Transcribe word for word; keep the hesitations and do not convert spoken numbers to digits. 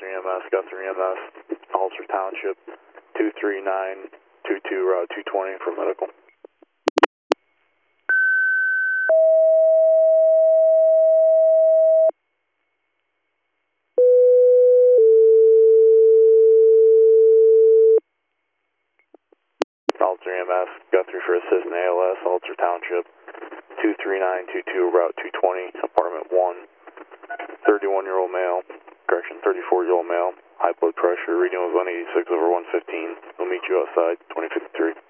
three M S, Guthrie M S, Alter Township, two three nine two two, Route two twenty for medical. Alter E M S, Guthrie for assist in A L S, Alter Township, two three nine two two, Route two twenty, apartment one, thirty-one-year-old male, correction, thirty-four-year-old male, high blood pressure, reading was one eighty-six over one fifteen. We'll meet you outside, twenty fifty-three.